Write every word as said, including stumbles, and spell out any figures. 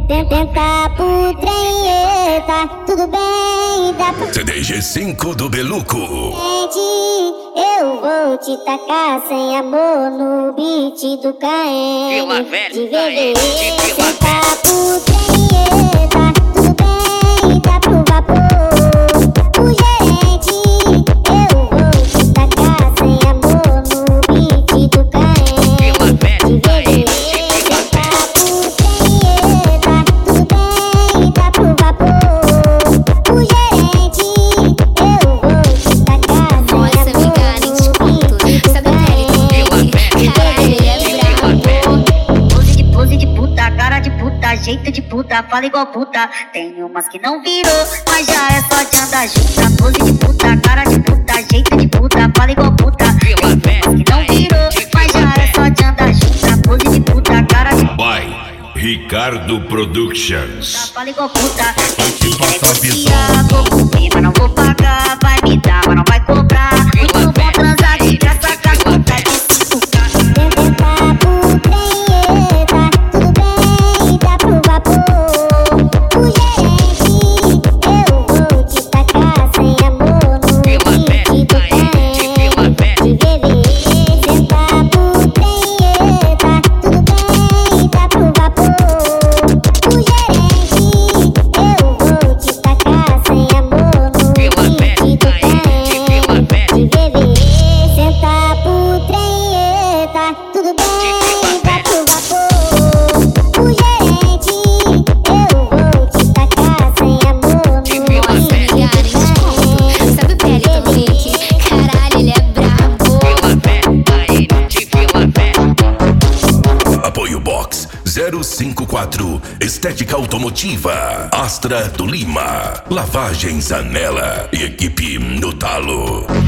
Tenta pro trem, eita, tudo bem, dá pra C D G cinco do Beluco. gente, eu vou te tacar sem amor no beat do K M. De V V, tenta pro trem, eita, tudo bem, dá pro vapor. O gerente, eu vou te tacar sem amor no beat do K M. De V V, tenta pro trem, eita, tudo bem, dá pro vapor. O gerente, eu vou te tacar sem Nossa, amor amiga, nem te no conto. beat do Sabe o que ele tem? Caralho, ele é brabo. Pose de pose de puta, cara de puta, jeito de puta, fala igual puta. Tem umas que não virou, mas já é só de andar junta. Pose de puta, cara de puta, jeito de puta, fala igual puta. Tem umas que não virou, mas já é só de andar junta. Pose de puta, cara de puta, By Ricardo Productions. fala igual puta. Vai te passar Negociar, vou comer, mas não vou pagar. Vai me dar, mas não vai cobrar. Muito bom transar de graça, com a conta de cinco K. Tenta pro trem, eita, tudo bem, dá pro vapor. O gerente, eu vou te tacar sem amor no beat do K M. De V V, tenta pro trem, eita, tudo bem, dá pro vapor. O gerente, eu vou te tacar sem amor no beat do K M. De V V, senta pro trem, eita, tudo bem, dá pro vapor. O gerente, eu vou te tacar sem amor no beat do Nossa, amiga, nem te conto. Sabe o que ele tem? Caralho, ele é brabo. Apoio Box zero cinco quatro, Estética Automotiva, Astra do Lima, Lavagens Anela e equipe no talo.